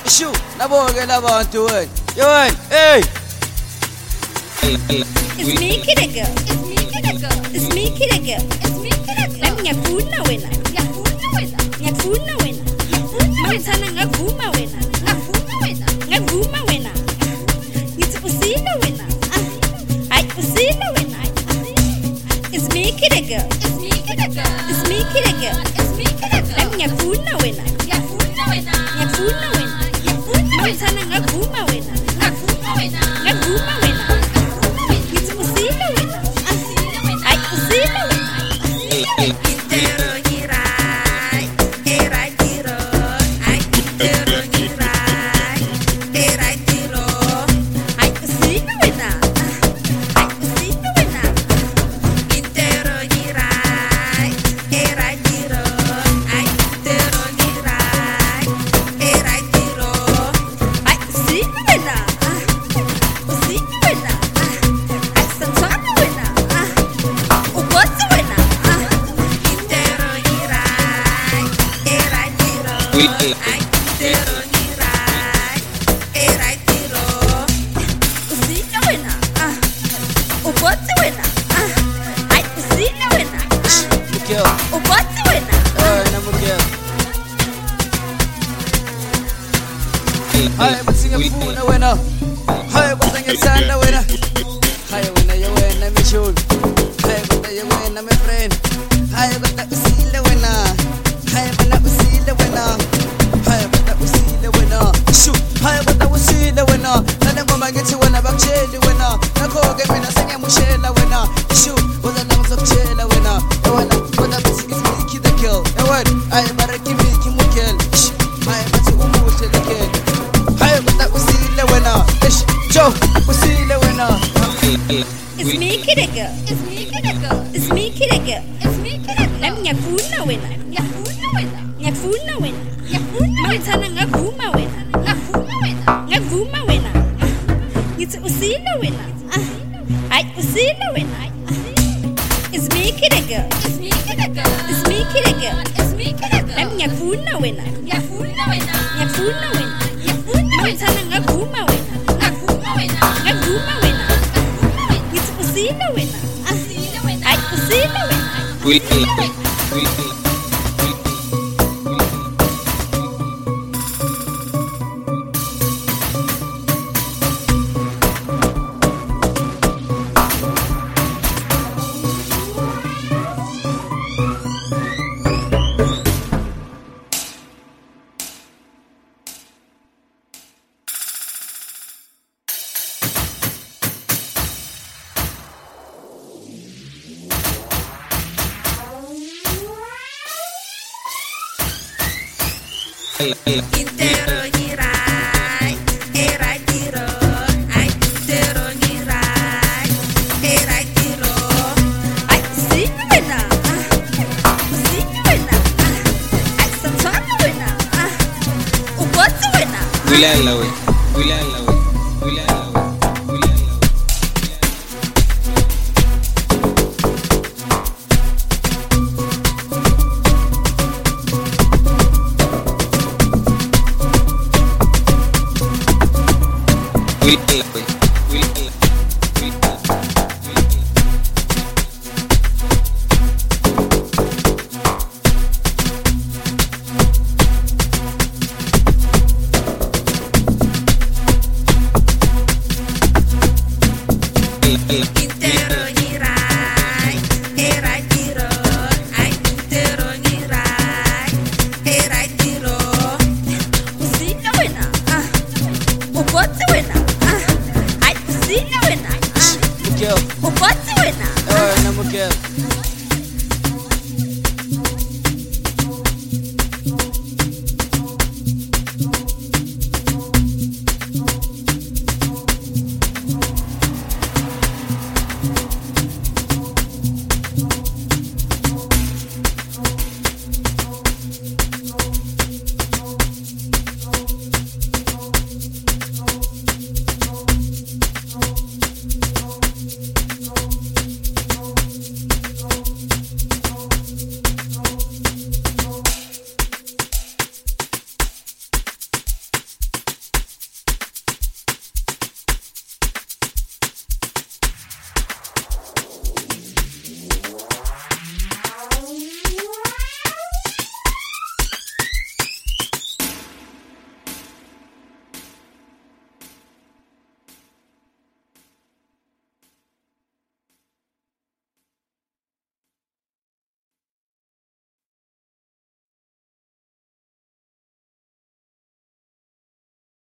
Shoo, naboge labantu wena. Yo wena, hey. It's me, Kitty Girl. It's me, Kitty Girl. It's me, Kitty Girl. It's me, Kitty Girl. Nami ngiyafuna wena. Ngiyafuna wena. Ngiyafuna wena. Ngiyafuna ngavuma wena. Ngavuma wena. Ngavuma wena. Ngithi usile wena. Hayi usile wena. It's me, Kitty Girl. It's me, Kitty Girl. It's me, Kitty Girl. It's me, Kitty Girl. Nami ngiyafuna wena. Ngiyafuna wena. Ngiyafuna wena. Ngiyafuna ngavuma wena. Ngavuma wena. Ngavuma wena. Hi, what's in your phone? No winner. Hi, what's in your son? No winner. Hi, winner, you win. I'm a shoe. Hi, winner, you win. I'm a friend. Hi, winner, we see the winner. Hi, winner, we see the winner. Hi, winner, we see the winner. Shoot. Hi, winner, we see the winner. Now the woman gets you when I'm chill the winner. Now go get me. Now sing a mushel the winner. Shoot. Was a long of chill the winner. The winner, when I'm singing, sneaky the kill. The word. I am a Ricky Mickey Mukel. I am a Tumush the kill. Joe, we see the winner. It's me, Kitty Girl. It's me, Kitty Girl. It's me, Kitty Girl. It's me, Kitty Girl. Nami ngiyafuna wena. Ngiyafuna wena. Ngiyafuna wena. Ngiyafuna ngavuma wena. Ngavuma wena. Ngavuma wena. Ngithi usile wena. Hayi usile wena. It's me, Kitty Girl. It's me, Kitty Girl. It's me, Kitty Girl. It's me, Kitty Girl. Nami ngiyafuna wena. Ngiyafuna wena. Ngiyafuna wena. Ngiyafuna ngavuma wena. Ngavuma wena. Ngithi usile wena. Hayi usile wena. Intero girai, erai tiro, ai intero girai, erai tiro, ai sino wena, ai samsana wena, ubotsi wena. Wilala we. We